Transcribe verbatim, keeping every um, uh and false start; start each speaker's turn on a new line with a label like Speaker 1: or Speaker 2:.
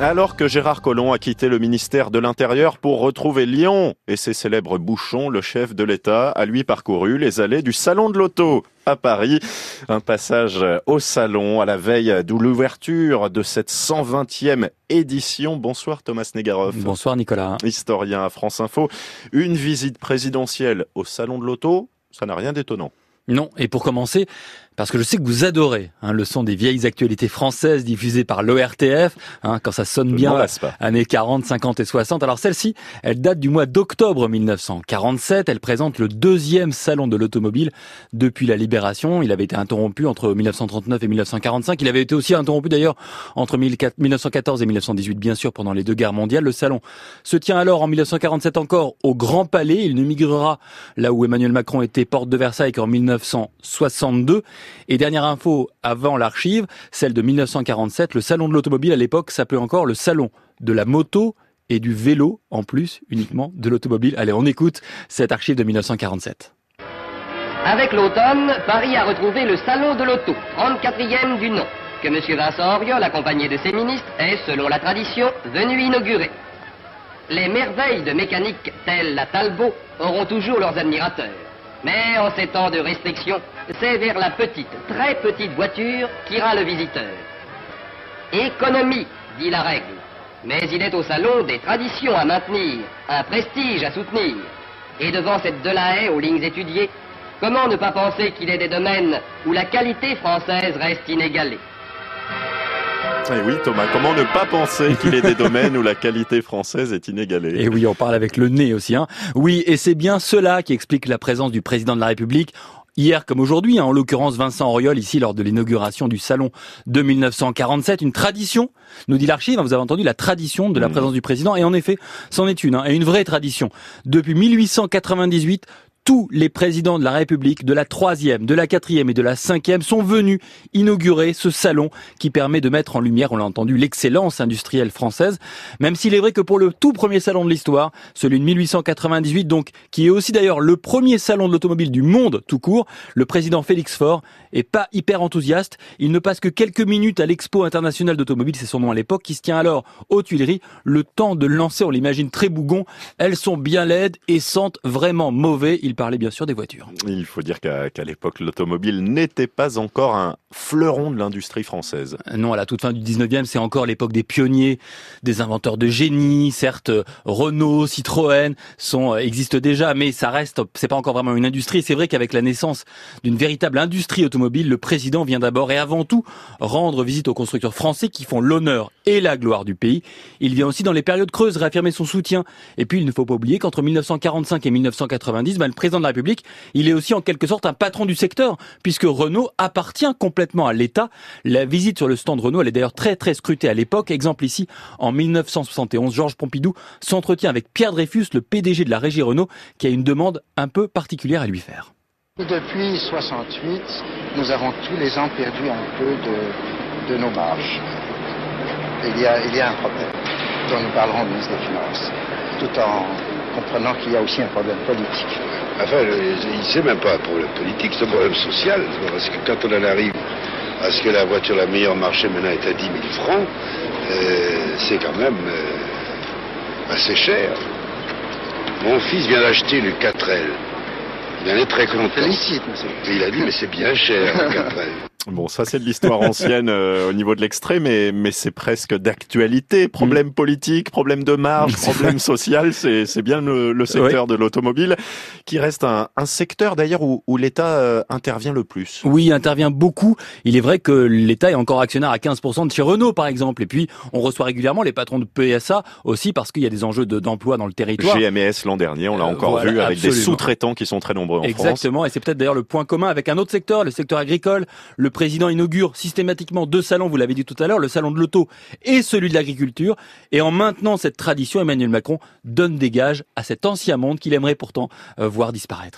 Speaker 1: Alors que Gérard Collomb a quitté le ministère de l'Intérieur pour retrouver Lyon et ses célèbres bouchons, le chef de l'État a lui parcouru les allées du Salon de l'Auto à Paris. Un passage au salon à la veille de l'ouverture de cette cent vingtième édition. Bonsoir Thomas Negaroff.
Speaker 2: Bonsoir Nicolas.
Speaker 1: Historien à France Info. Une visite présidentielle au Salon de l'Auto, ça n'a rien d'étonnant.
Speaker 2: Non, et pour commencer, parce que je sais que vous adorez hein, le son des vieilles actualités françaises diffusées par l'O R T F, hein, quand ça sonne bien, années quarante, cinquante et soixante. Alors celle-ci, elle date du mois d'octobre mille neuf cent quarante-sept. Elle présente le deuxième salon de l'automobile depuis la Libération. Il avait été interrompu entre mille neuf cent trente-neuf et mille neuf cent quarante-cinq. Il avait été aussi interrompu d'ailleurs entre mille neuf cent quatorze et mille neuf cent dix-huit, bien sûr, pendant les deux guerres mondiales. Le salon se tient alors en mille neuf cent quarante-sept encore au Grand Palais. Il ne migrera là où Emmanuel Macron était porte de Versailles qu'en mille neuf cent soixante-deux. Et dernière info avant l'archive, celle de mille neuf cent quarante-sept, le salon de l'automobile à l'époque s'appelait encore le salon de la moto et du vélo, en plus uniquement de l'automobile. Allez, on écoute cette archive de mille neuf cent quarante-sept.
Speaker 3: Avec l'automne, Paris a retrouvé le salon de l'auto, trente-quatrième du nom, que M. Vincent Auriol, accompagné de ses ministres, est, selon la tradition, venu inaugurer. Les merveilles de mécanique telles la Talbot auront toujours leurs admirateurs. Mais en ces temps de restriction, c'est vers la petite, très petite voiture qu'ira le visiteur. Économie, dit la règle. Mais il est au salon des traditions à maintenir, un prestige à soutenir. Et devant cette Delahaye aux lignes étudiées, comment ne pas penser qu'il est des domaines où la qualité française reste inégalée?
Speaker 1: Et oui Thomas, comment ne pas penser qu'il est des domaines où la qualité française est inégalée?
Speaker 2: Et oui, on parle avec le nez aussi. Hein. Oui, et c'est bien cela qui explique la présence du président de la République. Hier comme aujourd'hui, hein, en l'occurrence Vincent Auriol, ici lors de l'inauguration du salon de mille neuf cent quarante-sept, une tradition, nous dit l'archive, hein, vous avez entendu la tradition de la présence du président, et en effet, c'en est une, hein, et une vraie tradition. Depuis mille huit cent quatre-vingt-dix-huit, tous les présidents de la République, de la troisième, de la quatrième et de la cinquième sont venus inaugurer ce salon qui permet de mettre en lumière, on l'a entendu, l'excellence industrielle française. Même s'il est vrai que pour le tout premier salon de l'histoire, celui de mille huit cent quatre-vingt-dix-huit, donc, qui est aussi d'ailleurs le premier salon de l'automobile du monde tout court, le président Félix Faure est pas hyper enthousiaste. Il ne passe que quelques minutes à l'Expo internationale d'automobile, c'est son nom à l'époque, qui se tient alors aux Tuileries. Le temps de lancer, on l'imagine très bougon. Elles sont bien laides et sentent vraiment mauvais. Il parlait bien sûr des voitures.
Speaker 1: Il faut dire qu'à, qu'à l'époque, l'automobile n'était pas encore un fleuron de l'industrie française.
Speaker 2: Non, à la toute fin du dix-neuvième, c'est encore l'époque des pionniers, des inventeurs de génie. Certes, Renault, Citroën sont, existent déjà, mais ça reste, c'est pas encore vraiment une industrie. C'est vrai qu'avec la naissance d'une véritable industrie automobile, le président vient d'abord et avant tout rendre visite aux constructeurs français qui font l'honneur et la gloire du pays. Il vient aussi dans les périodes creuses réaffirmer son soutien. Et puis, il ne faut pas oublier qu'entre mille neuf cent quarante-cinq et mille neuf cent quatre-vingt-dix, ben, le président de la République, il est aussi en quelque sorte un patron du secteur, puisque Renault appartient complètement à l'État. La visite sur le stand Renault, elle est d'ailleurs très très scrutée à l'époque. Exemple ici, en mille neuf cent soixante et onze, Georges Pompidou s'entretient avec Pierre Dreyfus, le P D G de la régie Renault, qui a une demande un peu particulière à lui faire.
Speaker 4: Depuis soixante-huit, nous avons tous les ans perdu un peu de, de nos marges. Il y, a, il y a un problème dont nous parlerons au ministre des Finances, tout en comprenant qu'il y a aussi un problème politique.
Speaker 5: Enfin, c'est même pas un problème politique, c'est un problème social. Parce que quand on en arrive à ce que la voiture la meilleure marché maintenant est à dix mille francs, euh, c'est quand même euh, assez cher. Mon fils vient d'acheter le quatre L. Il en est très content.
Speaker 4: Félicite, monsieur.
Speaker 5: Et il a dit, mais c'est bien cher, le quatre L.
Speaker 1: Bon, ça c'est de l'histoire ancienne euh, au niveau de l'extrait, mais mais c'est presque d'actualité. Problème mmh. politique, problème de marge, problème social, c'est c'est bien le, le secteur oui. de l'automobile qui reste un, un secteur d'ailleurs où, où l'État euh, intervient le plus.
Speaker 2: Oui, intervient beaucoup. Il est vrai que l'État est encore actionnaire à quinze pour cent de chez Renault, par exemple. Et puis, on reçoit régulièrement les patrons de P S A aussi parce qu'il y a des enjeux de, d'emploi dans le territoire.
Speaker 1: G M E S l'an dernier, on l'a encore euh, voilà, vu avec absolument. des sous-traitants qui sont très nombreux en
Speaker 2: Exactement.
Speaker 1: France.
Speaker 2: Exactement, et c'est peut-être d'ailleurs le point commun avec un autre secteur, le secteur agricole. Le président inaugure systématiquement deux salons, vous l'avez dit tout à l'heure, le salon de l'auto et celui de l'agriculture. Et en maintenant cette tradition, Emmanuel Macron donne des gages à cet ancien monde qu'il aimerait pourtant euh, voir disparaître.